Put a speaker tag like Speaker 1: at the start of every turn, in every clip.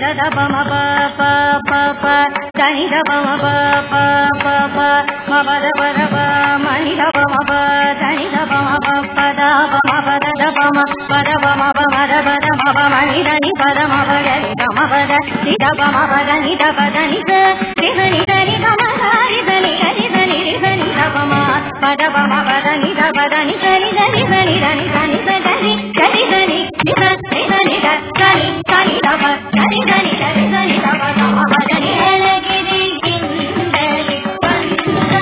Speaker 1: The ಪ ಮ ಪ ಪ ಪ ಪ ದ ನಿ ದ ಪ ಮ ಪ ಪ ಪ ಪ ಮ ಪ ದ ಪ ದ ಪ ಮ ನಿ ದ ಪ ಮ ಪ ದ ನಿ ದ ಪ ಮ ಪ ಪ ದ ಪ ಮ ಪ ದ ದ ಪ ಮ ಪ ದ ಪ ಮ ಪ ಮ ದ ಪ ದ ಮ ಪ ಮ ನಿ ದ ನಿ ಪ ದ ಮ ಪ ದ ನಿ ದ ಮ ಪ ದ ನಿ ದ ಪ ಮ ಪ ದ ನಿ ದ ಪ ದ ನಿ ದ ರಿ ದ ನಿ ದ ನಿ ದ ಮ ಗ ರಿ ದ ನಿ ದ ನಿ ದ ನಿ ರಿ ದ ನಿ ದ ಪ ಮ ಪ ದ ಪ ಮ ಪ ದ ನಿ ದ ಪ ದ ನಿ ದ ನಿ ದ ನಿ ದ ನಿ ದ ನಿ ದ ನಿ ದ ನಿ ದ ನಿ ದ ನಿ ನಿ ದ ನಿ ದ ನಿ ದ ದ ನಿ ದ ನಿ ದ ಪ ದ ನಿ ದ ನಿ ದ ನಿ ದ ನಿ ದ ಪ ದ ಮ ಪ ದ ನಿ ಎಳಗಿರಿ ಗಿಂದಲಿ ಬಂದ.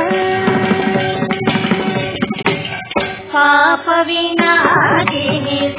Speaker 1: ಪಾಪ ವಿನಾಶಿನಿ